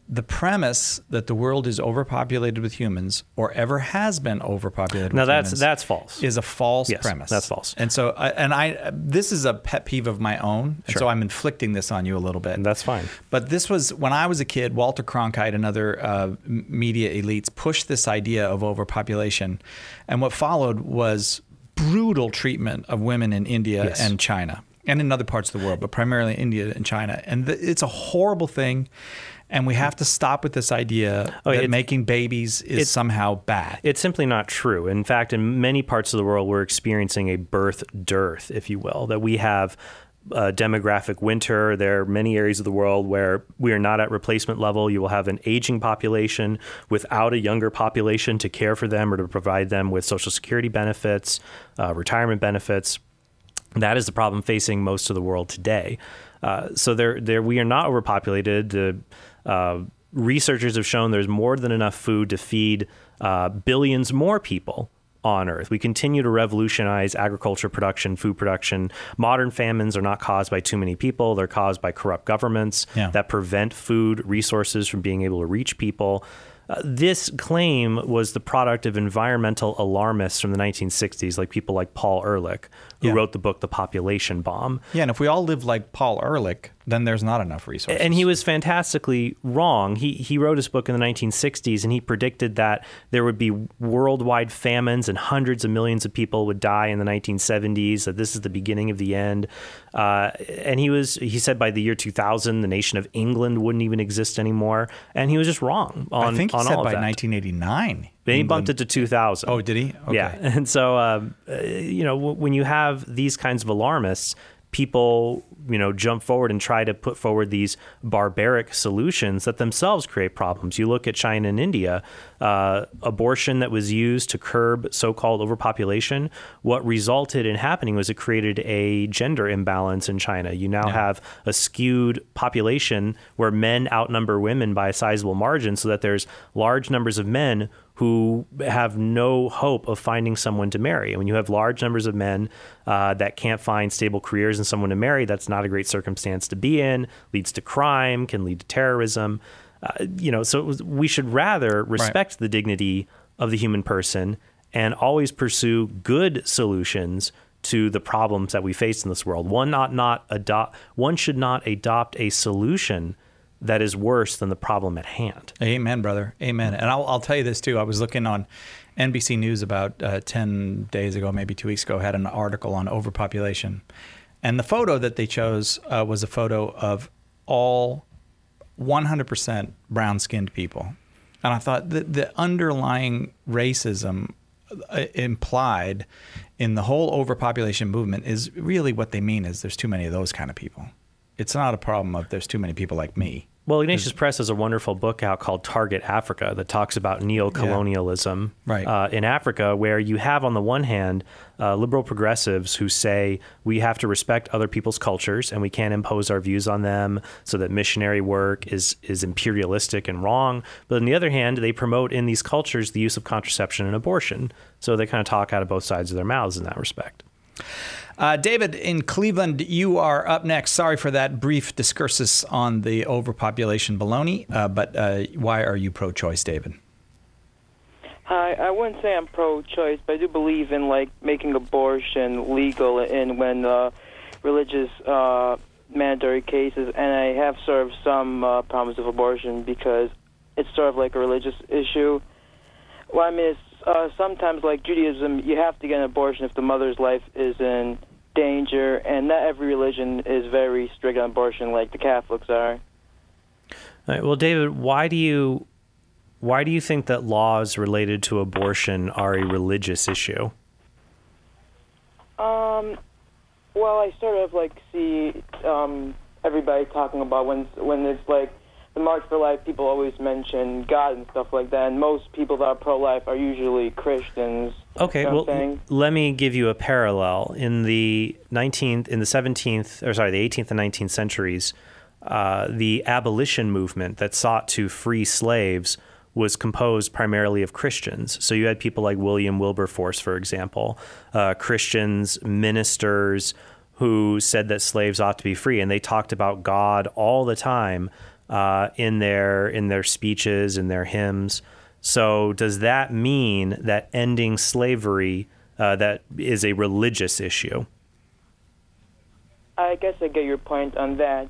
the premise that the world is overpopulated with humans or ever has been overpopulated now with that's humans that's false is a false yes, premise. That's false. And so, I, and I, this is a pet peeve of my own. And Sure. so I'm inflicting this on you a little bit. And that's fine. But this was, when I was a kid, Walter Cronkite and other uh, media elites pushed this idea of overpopulation. And what followed was brutal treatment of women in India Yes. and China and in other parts of the world, but primarily India and China. And th- it's a horrible thing. And we have to stop with this idea Oh, that it- making babies is it- somehow bad. It's simply not true. In fact, in many parts of the world, we're experiencing a birth dearth, if you will, that we have a demographic winter. There are many areas of the world where we are not at replacement level. You will have an aging population without a younger population to care for them or to provide them with Social Security benefits, uh, retirement benefits. That is the problem facing most of the world today. Uh, so there, there, we are not overpopulated. The uh, researchers have shown there's more than enough food to feed uh, billions more people on Earth. We continue to revolutionize agriculture production, food production. Modern famines are not caused by too many people. They're caused by corrupt governments Yeah. that prevent food resources from being able to reach people. Uh, this claim was the product of environmental alarmists from the nineteen sixties, like people like Paul Ehrlich, who Yeah. wrote the book The Population Bomb. Yeah, and if we all live like Paul Ehrlich, then there's not enough resources. And he was fantastically wrong. He he wrote his book in the nineteen sixties, and he predicted that there would be worldwide famines and hundreds of millions of people would die in the nineteen seventies, that this is the beginning of the end. Uh, and he was he said by the year two thousand, the nation of England wouldn't even exist anymore. And he was just wrong on, I think he on said all by of that. nineteen eighty-nine. Then he England- bumped it to two thousand. Oh, did he? Okay. Yeah. And so, uh, uh, you know, w- when you have these kinds of alarmists, people, you know, jump forward and try to put forward these barbaric solutions that themselves create problems. You look at China and India, uh, abortion that was used to curb so-called overpopulation. What resulted in happening was it created a gender imbalance in China. You now Yeah. have a skewed population where men outnumber women by a sizable margin, so that there's large numbers of men who have no hope of finding someone to marry. And when you have large numbers of men uh, that can't find stable careers and someone to marry, that's not a great circumstance to be in, leads to crime, can lead to terrorism. Uh, you know, so it was, we should rather respect the dignity of the human person and always pursue good solutions to the problems that we face in this world. One not not adopt. One should not adopt a solution that is worse than the problem at hand. Amen, brother. Amen. And I'll, I'll tell you this too. I was looking on N B C News about uh, ten days ago, maybe two weeks ago, had an article on overpopulation. And the photo that they chose uh, was a photo of all one hundred percent brown-skinned people. And I thought the, the underlying racism uh, implied in the whole overpopulation movement is really what they mean is there's too many of those kind of people. It's not a problem of there's too many people like me. Well, Ignatius Press has a wonderful book out called Target Africa that talks about neo-colonialism Right. uh, in Africa, where you have on the one hand uh, liberal progressives who say we have to respect other people's cultures and we can't impose our views on them, so that missionary work is is imperialistic and wrong. But on the other hand, they promote in these cultures the use of contraception and abortion. So they kind of talk out of both sides of their mouths in that respect. Uh, David, in Cleveland, you are up next. Sorry for that brief discursus on the overpopulation baloney, uh, but uh, why are you pro-choice, David? Hi, I wouldn't say I'm pro-choice, but I do believe in like making abortion legal in when uh, religious uh, mandatory cases, and I have sort of some uh, problems with abortion because it's sort of like a religious issue. Well, I mean, it's, uh, sometimes like Judaism, you have to get an abortion if the mother's life is in danger, and not every religion is very strict on abortion like the Catholics are. All right, well, David, why do you why do you think that laws related to abortion are a religious issue? Um, well, I sort of like see um, everybody talking about when when it's like the March for Life, people always mention God and stuff like that, and most people that are pro-life are usually Christians. Okay, you know well, what I'm saying? let me give you a parallel. In the nineteenth, in the seventeenth, or sorry, the eighteenth and nineteenth centuries, uh, the abolition movement that sought to free slaves was composed primarily of Christians. So you had people like William Wilberforce, for example, uh, Christians, ministers who said that slaves ought to be free, and they talked about God all the time. uh, in their in their speeches, in their hymns. So does that mean that ending slavery uh, that is a religious issue? I guess I get your point on that.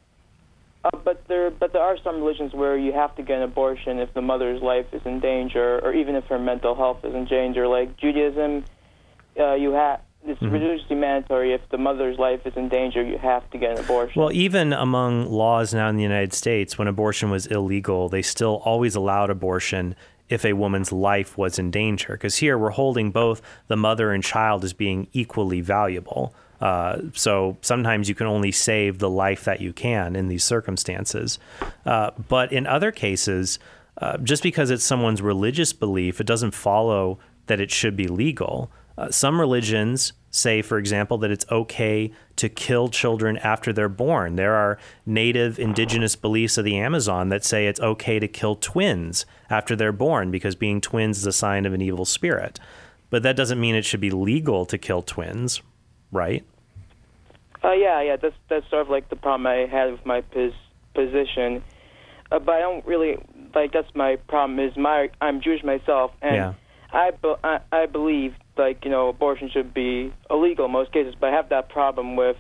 Uh, but there, but there are some religions where you have to get an abortion if the mother's life is in danger, or even if her mental health is in danger. Like Judaism, uh, you have it's mm-hmm. religiously mandatory. If the mother's life is in danger, you have to get an abortion. Well, even among laws now in the United States, when abortion was illegal, they still always allowed abortion if a woman's life was in danger. Because here we're holding both the mother and child as being equally valuable. Uh, so sometimes you can only save the life that you can in these circumstances. Uh, but in other cases, uh, just because it's someone's religious belief, it doesn't follow that it should be legal. Uh, some religions say, for example, that it's okay to kill children after they're born. There are native indigenous beliefs of the Amazon that say it's okay to kill twins after they're born because being twins is a sign of an evil spirit. But that doesn't mean it should be legal to kill twins, right? Uh, yeah, yeah, that's that's sort of like the problem I had with my pos- position. Uh, but I don't really, like, that's my problem is my, I'm Jewish myself, and yeah. I, be, I, I believe, like, you know, abortion should be illegal in most cases, but I have that problem with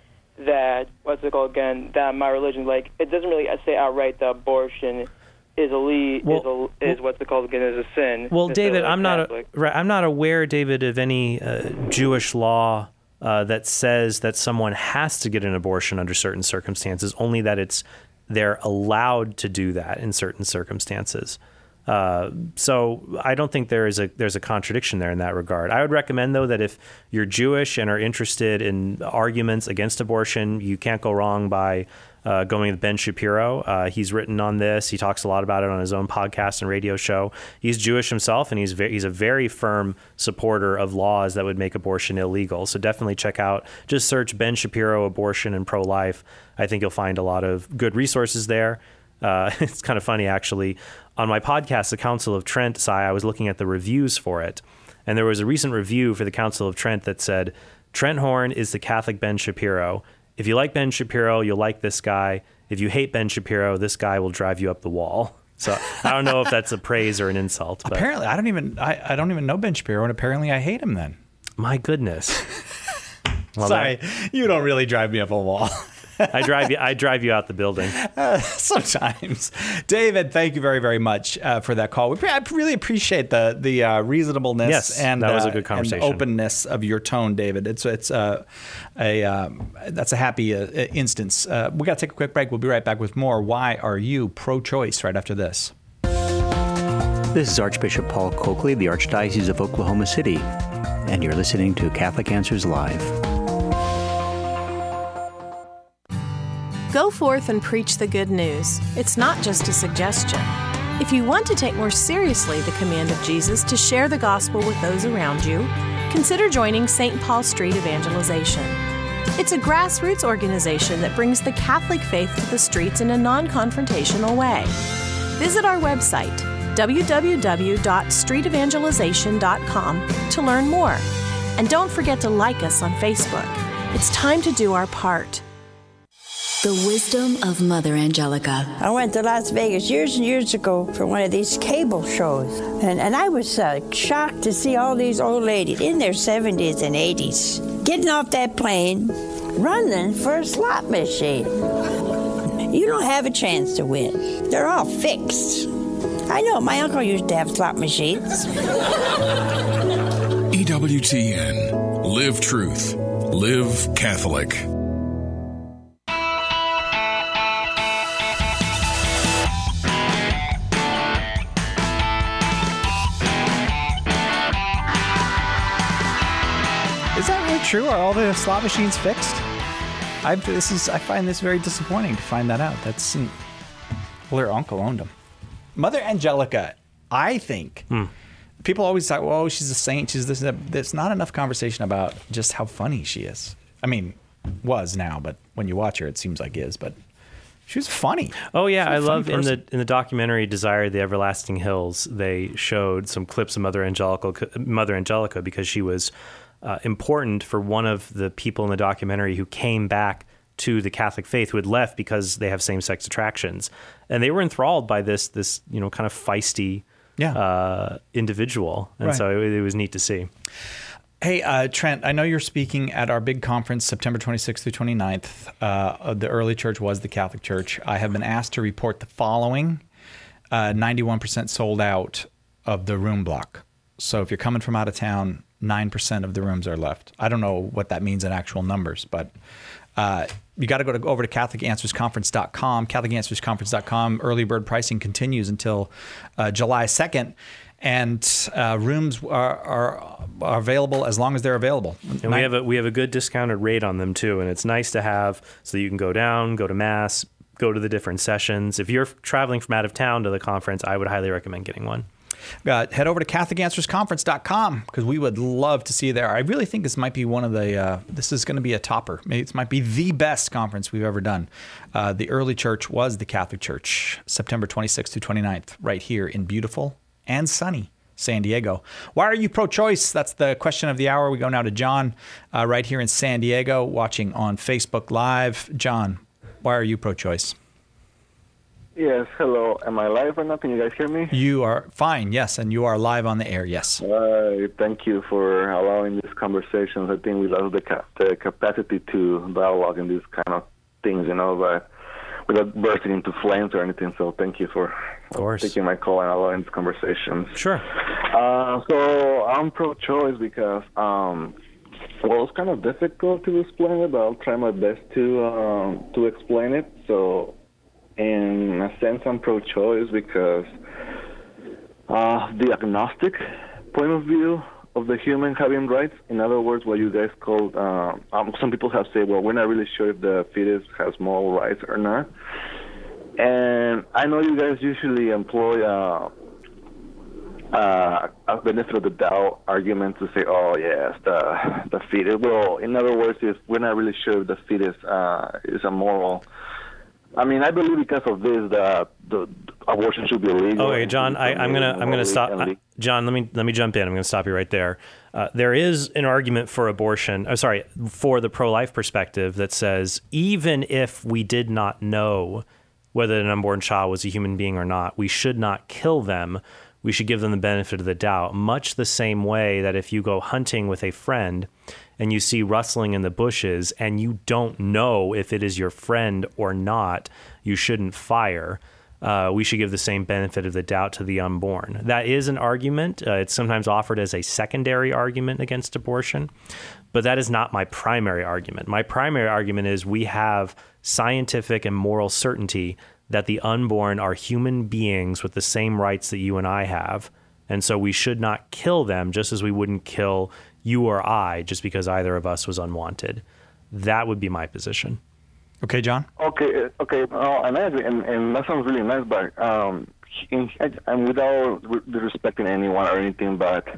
that, what's it called again, that my religion, like, it doesn't really say outright that abortion is a well, is, a, is what's it called again, is a sin. Well, David, I'm not, a, right, I'm not aware, David, of any uh, Jewish law Uh, that says that someone has to get an abortion under certain circumstances, only that it's they're allowed to do that in certain circumstances. Uh, so I don't think there is a there's a contradiction there in that regard. I would recommend, though, that if you're Jewish and are interested in arguments against abortion, you can't go wrong by uh, going with Ben Shapiro. Uh, he's written on this. He talks a lot about it on his own podcast and radio show. He's Jewish himself, and he's ve- he's a very firm supporter of laws that would make abortion illegal. So definitely check out, just search Ben Shapiro, abortion and pro-life. I think you'll find a lot of good resources there. Uh, it's kind of funny, actually. On my podcast, The Council of Trent, Si, I was looking at the reviews for it. And there was a recent review for The Council of Trent that said, Trent Horn is the Catholic Ben Shapiro. If you like Ben Shapiro, you'll like this guy. If you hate Ben Shapiro, this guy will drive you up the wall. So I don't know if that's a praise or an insult. But apparently, I don't even I, I don't even know Ben Shapiro, and apparently I hate him then. My goodness. Well, Sorry, that, you don't really drive me up a wall. I drive you. I drive you out the building. Uh, sometimes, David. Thank you very, very much uh, for that call. We pre- I really appreciate the the uh, reasonableness yes, and that was uh, a good conversation. And openness of your tone, David. It's it's uh, a um, that's a happy uh, instance. Uh, we got to take a quick break. We'll be right back with more. Why are you pro-choice? Right after this. This is Archbishop Paul Coakley, the Archdiocese of Oklahoma City, and you're listening to Catholic Answers Live. Go forth and preach the good news. It's not just a suggestion. If you want to take more seriously the command of Jesus to share the gospel with those around you, consider joining Saint Paul Street Evangelization. It's a grassroots organization that brings the Catholic faith to the streets in a non-confrontational way. Visit our website, w w w dot street evangelization dot com, to learn more. And don't forget to like us on Facebook. It's time to do our part. The wisdom of Mother Angelica. I went to Las Vegas years and years ago for one of these cable shows, and, and I was uh, shocked to see all these old ladies in their seventies and eighties getting off that plane, running for a slot machine. You don't have a chance to win. They're all fixed. I know, my uncle used to have slot machines. E W T N. Live truth. Live Catholic. Is that really true? Are all the slot machines fixed? I this is I find this very disappointing to find that out. That's well, her uncle owned them. Mother Angelica, I think hmm. people always talk, "Oh, she's a saint. She's this." And that. There's not enough conversation about just how funny she is. I mean, was now, but when you watch her, it seems like is. But she was funny. Oh yeah, I love in the in the documentary Desire of the Everlasting Hills. They showed some clips of Mother Angelica, Mother Angelica, because she was uh, important for one of the people in the documentary who came back to the Catholic faith who had left because they have same-sex attractions, and they were enthralled by this this you know kind of feisty yeah. uh, individual, and right. so it, it was neat to see. Hey, uh, Trent, I know you're speaking at our big conference September twenty-sixth through twenty-ninth. Uh, the early church was the Catholic Church. I have been asked to report the following: uh, ninety-one percent sold out of the room block. So if you're coming from out of town, nine percent of the rooms are left. I don't know what that means in actual numbers, but uh, you got to go to, over to Catholic Answers Conference dot com. Catholic Answers Conference dot com. Early bird pricing continues until uh, July second. And uh, rooms are, are, are available as long as they're available. And we have a we have a good discounted rate on them too, and it's nice to have so that you can go down, go to mass, go to the different sessions. If you're traveling from out of town to the conference, I would highly recommend getting one. Uh, head over to Catholic Answers Conference dot com because we would love to see you there. I really think this might be one of the, uh, this is going to be a topper. Maybe it might be the best conference we've ever done. Uh, the early church was the Catholic Church, September twenty-sixth to twenty-ninth, right here in beautiful and sunny San Diego. Why are you pro-choice? That's the question of the hour. We go now to John uh, right here in San Diego, watching on Facebook Live. John, why are you pro-choice? Yes, hello. Am I live or not? Can you guys hear me? You are fine, yes, and you are live on the air, yes. Uh, thank you for allowing these conversations. I think we lost the, ca- the capacity to dialogue in these kind of things, you know, but without bursting into flames or anything. So thank you for taking my call and allowing these conversations. Sure. Uh, so I'm pro-choice because, um, well, it's kind of difficult to explain it, but I'll try my best to um, to explain it. So in a sense, I'm pro-choice because uh, the agnostic point of view of the human having rights, in other words, what you guys call, uh, um, some people have said, well, we're not really sure if the fetus has moral rights or not. And I know you guys usually employ uh, uh, a benefit of the doubt argument to say, oh, yes, the, the fetus. Well, in other words, if we're not really sure if the fetus uh, is a moral. I mean, I believe because of this that the abortion should be illegal. Okay, John, I, I'm gonna I'm gonna stop. I, John, let me let me jump in. I'm gonna stop you right there. Uh, there is an argument for abortion. Oh, sorry, for the pro-life perspective that says even if we did not know whether an unborn child was a human being or not, we should not kill them. We should give them the benefit of the doubt. Much the same way that if you go hunting with a friend and you see rustling in the bushes and you don't know if it is your friend or not, you shouldn't fire. Uh, we should give the same benefit of the doubt to the unborn. That is an argument. Uh, it's sometimes offered as a secondary argument against abortion, but that is not my primary argument. My primary argument is we have scientific and moral certainty that the unborn are human beings with the same rights that you and I have, and so we should not kill them just as we wouldn't kill you or I just because either of us was unwanted. That would be my position. Okay, John? Okay, okay, uh, and I agree, and, and that sounds really nice, but um, in, and without disrespecting anyone or anything, but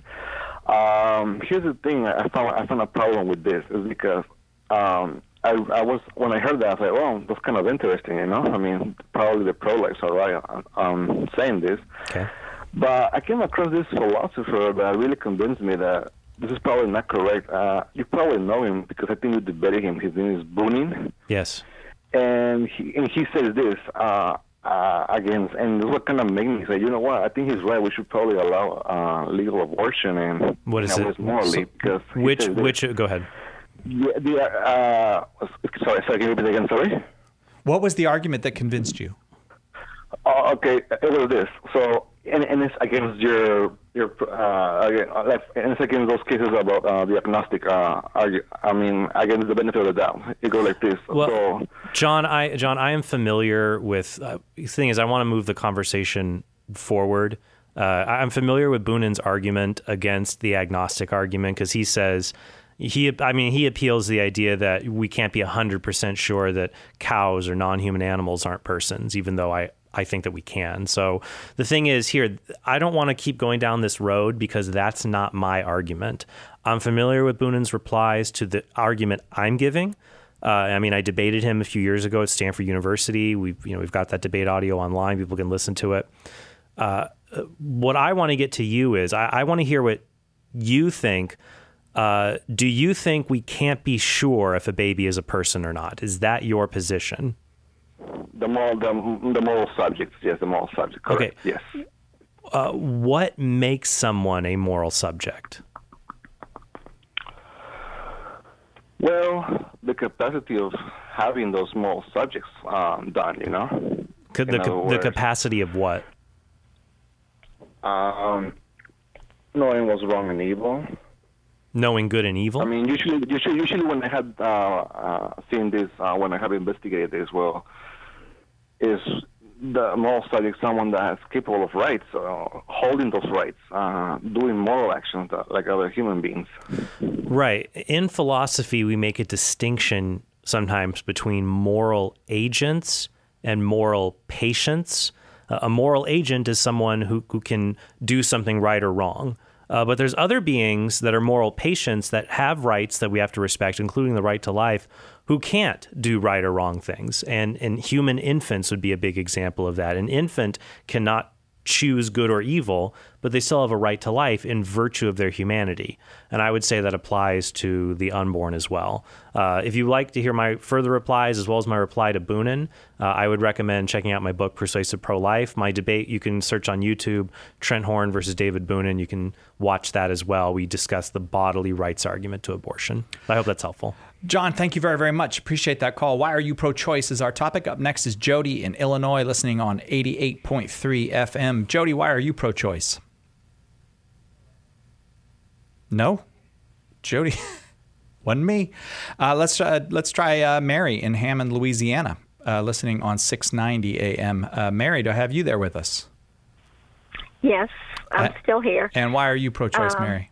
um, here's the thing, I found I found a problem with this, is because um, I, I was, when I heard that, I was like, well, that's kind of interesting, you know? I mean, probably the pro-lifes are right um, saying this. Okay. But I came across this philosopher that really convinced me that this is probably not correct. Uh, you probably know him because I think you debated him. His name is Bunin. Yes. And he, and he says this uh, uh, against, and this is what kind of made me say, you know what, I think he's right. We should probably allow uh, legal abortion and what is you know, it? morally. So, because which, which, go ahead. The, the, uh, sorry, sorry, can you repeat again, sorry? What was the argument that convinced you? Uh, okay, it was this. So, and, and it's against your, your uh, again, and it's against those cases about uh, the agnostic, uh, argue, I mean, against the benefit of the doubt. It goes like this. Well, so, John, I, John, I am familiar with, uh, the thing is, I want to move the conversation forward. Uh, I'm familiar with Bunin's argument against the agnostic argument because he says, He, I mean, he appeals the idea that we can't be one hundred percent sure that cows or non-human animals aren't persons, even though I, I think that we can. So the thing is here, I don't want to keep going down this road because that's not my argument. I'm familiar with Bunin's replies to the argument I'm giving. Uh, I mean, I debated him a few years ago at Stanford University. We've, you know, we've got that debate audio online. People can listen to it. Uh, what I want to get to you is I, I want to hear what you think Uh, do you think we can't be sure if a baby is a person or not? Is that your position? The moral, the, the moral subjects, yes, the moral subject. Correct. Okay. Yes. Uh, what makes someone a moral subject? Well, the capacity of having those moral subjects um, done, you know. Could the, ca- the capacity of what? Um, knowing what's wrong and evil. Knowing good and evil? I mean, usually, usually, usually when I had uh, uh, seen this, uh, when I have investigated this, well, is the moral subject someone that is capable of rights, uh, holding those rights, uh, doing moral actions that, like other human beings. Right. In philosophy, we make a distinction sometimes between moral agents and moral patients. Uh, a moral agent is someone who, who can do something right or wrong. Uh, but there's other beings that are moral patients that have rights that we have to respect, including the right to life, who can't do right or wrong things. And, and human infants would be a big example of that. An infant cannot choose good or evil, but they still have a right to life in virtue of their humanity. And I would say that applies to the unborn as well. Uh, if you like to hear my further replies, as well as my reply to Boonin, uh, I would recommend checking out my book, Persuasive Pro-Life. My debate, you can search on YouTube, Trent Horn versus David Boonin. You can watch that as well. We discuss the bodily rights argument to abortion. I hope that's helpful. John, thank you very, very much. Appreciate that call. Why are you pro-choice is our topic. Up next is Jody in Illinois, listening on eighty-eight point three F M. Jody, why are you pro-choice? No? Jody? Wasn't me. Uh, let's, uh, let's try uh, Mary in Hammond, Louisiana, uh, listening on six ninety A M. Uh, Mary, do I have you there with us? Yes, I'm uh, still here. And why are you pro-choice, um, Mary?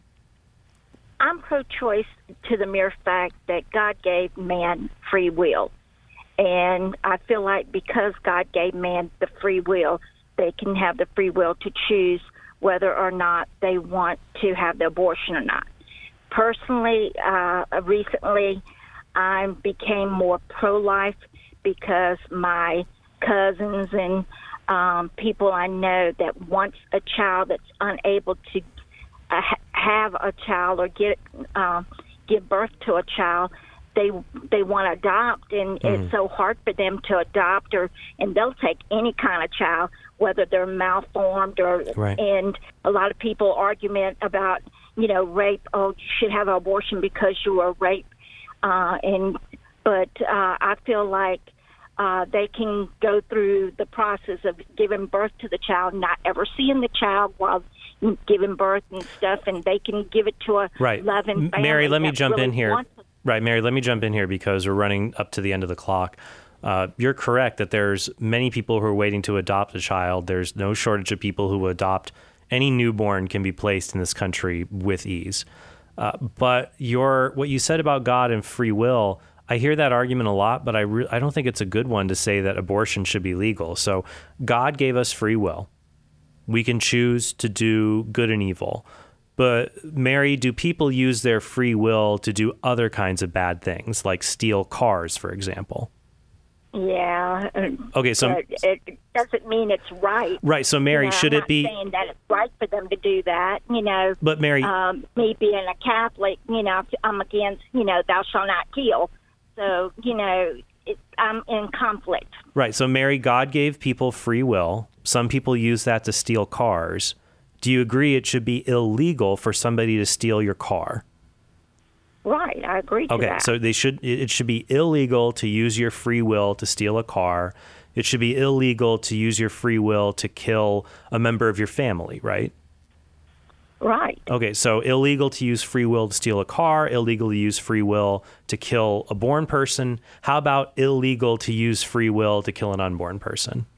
I'm pro-choice to the mere fact that God gave man free will. And I feel like because God gave man the free will, they can have the free will to choose whether or not they want to have the abortion or not. Personally, uh, recently, I became more pro-life because my cousins and um, people I know that wants a child that's unable to uh, have a child or get uh, give birth to a child, they they want to adopt, and mm. it's so hard for them to adopt, or and they'll take any kind of child, whether they're malformed or. Right. And a lot of people argument about you know rape. Oh, you should have an abortion because you were raped, uh, and but uh, I feel like. Uh, they can go through the process of giving birth to the child, not ever seeing the child while giving birth and stuff, and they can give it to a right. loving family. Mary, let me jump really in here. Right, Mary, let me jump in here because we're running up to the end of the clock. Uh, you're correct that there's many people who are waiting to adopt a child. There's no shortage of people who adopt. Any newborn can be placed in this country with ease. Uh, but your what you said about God and free will, I hear that argument a lot, but I re- I don't think it's a good one to say that abortion should be legal. So God gave us free will. We can choose to do good and evil. But Mary, do people use their free will to do other kinds of bad things, like steal cars, for example? Yeah. Okay, so but it doesn't mean it's right. Right. So Mary, you know, should I'm it be not saying that it's right for them to do that? You know. But Mary, um, me being a Catholic, you know, I'm against, you know, thou shalt not kill. So, you know, it, I'm in conflict. Right. So, Mary, God gave people free will. Some people use that to steal cars. Do you agree it should be illegal for somebody to steal your car? Right. I agree to okay, that. Okay. So, they should. it should be illegal to use your free will to steal a car. It should be illegal to use your free will to kill a member of your family, right? Right. Okay, so illegal to use free will to steal a car, illegal to use free will to kill a born person. How about illegal to use free will to kill an unborn person?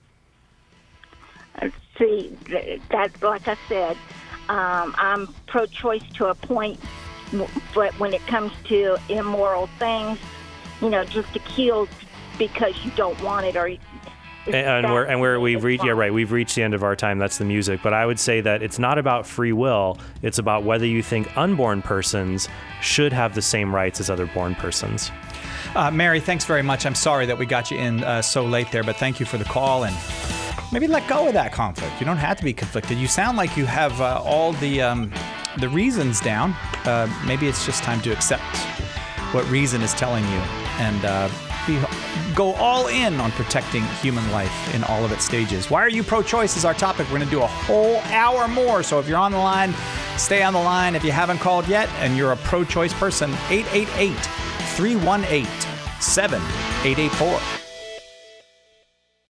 See, that's like I said, um, I'm pro-choice to a point, but when it comes to immoral things, you know, just to kill because you don't want it or And, and we're and where we've reached, yeah, right. We've reached the end of our time. That's the music. But I would say that it's not about free will. It's about whether you think unborn persons should have the same rights as other born persons. Uh, Mary, thanks very much. I'm sorry that we got you in uh, so late there, but thank you for the call. And maybe let go of that conflict. You don't have to be conflicted. You sound like you have uh, all the um, the reason's down. Uh, maybe it's just time to accept what reason is telling you and uh, be, go all in on protecting human life in all of its stages. Why are you pro-choice is our topic. We're going to do a whole hour more. So if you're on the line, stay on the line. If you haven't called yet and you're a pro-choice person, eight eight eight, three one eight, seven eight eight four.